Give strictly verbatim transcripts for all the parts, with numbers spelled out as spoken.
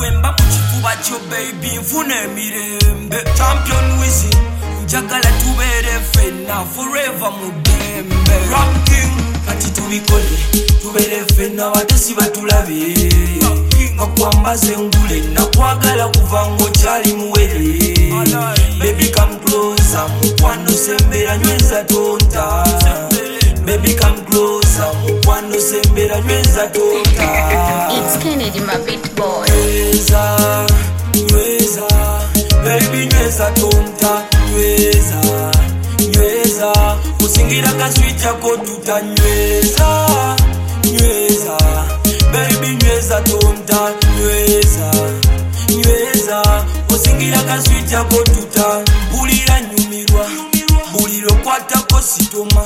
wemba muchifuba cho baby nfune mirembe champion wizi njagala tubere fena forever mudembe rap king ati tubikole tubere fena watesi batulabe ngakwambaze ngule nakwagala kuvango chali muwele baby come closer mukwano sembera nyweza tonta baby come closer mukwano sembera nyweza tonta It's Kennedy my beat boy nyweza nyweza baby nyweza tonta nyweza nyweza usingira kaswitch yako tutanyweza nyweza baby nyweza tonta nyweza nyweza usingira kaswitch yako tuta bulira nyumirwa buliro kwatako sitoma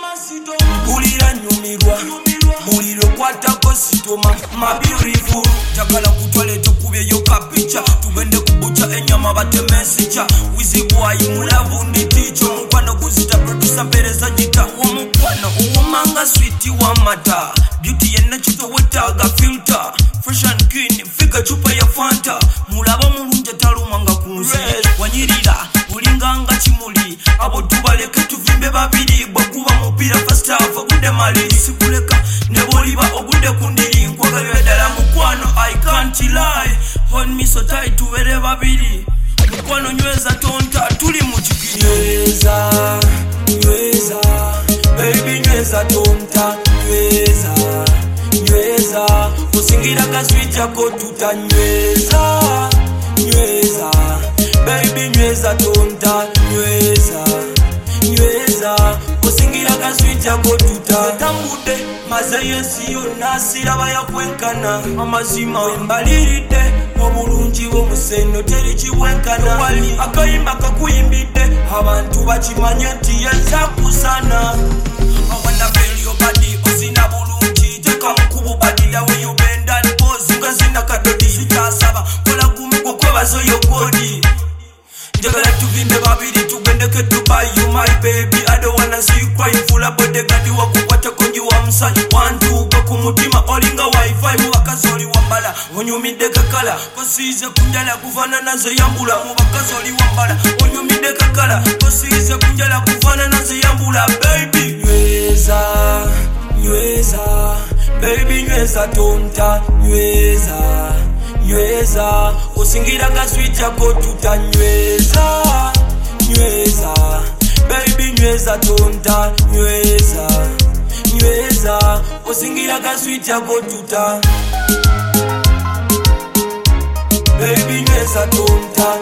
bulira nyumirwa buliro kwatako sitoma my beautiful takala kutwale tukubye yo kapicha tubende kubucha enyama batemesicha wizi boy mulavu ndi ticho mukwano kuzita producer pereza jita wa mukwano uwomanga sweet wa mata beauty yenna chito wetaga filter fresh and clean fika chupa ya fanta mulaba mulunja talumanga kunse wanyirira ulinganga chimuli abo tubaleke tuvimbe babiri bwakuba mupira first half ogude mali sikuleka neboliba ogude kundiri nkwagala dala mukwano I can't lie hold me so tight tubere babiri mukwano nyweza tonta tuli mu chikiri nyweza nyweza baby nyweza tonta nyweza nyweza usingira kaswitch yako tutanyweza nyweza baby nyweza tonta nyweza nyweza usingira kaswitch yako tutatambude mazeyesi yonasira bayakwenkana amazima wembaliride obulungi bw'omuseno teri kiwenkana wali akayimba kakuyimbidde abantu bakimanye nti yezakusana I wanna feel your body ozina bulungi teka mukubu badi yawe you bend and pose ngazina kadodi sitasaba kola gumgo kwebazo yo godi njagala tuvimbe babiri tugendeke Dubai you my baby I don't wanna see you crying full of body gadi wakukwata konji wa msanyi wantuka kumutima olinga wifi muwakazoli wambala onyumide kakala kosize kunjala kuvana nazo yambula muwakazoli wambala onyumide kakala kosize kunjala kuvana nazo yambula baby nyweza nyweza baby nyweza tonta nyweza nyweza usingira kaswitch yako tutanyweza nyweza baby nyweza tonta nyweza nyweza usingira kaswitch yako tuta baby nyweza tonta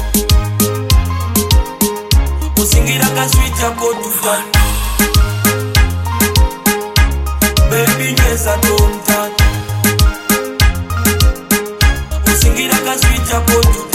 usingira kaswitch yako tuta baby nyweza tonta usingira kaswitch yako tuta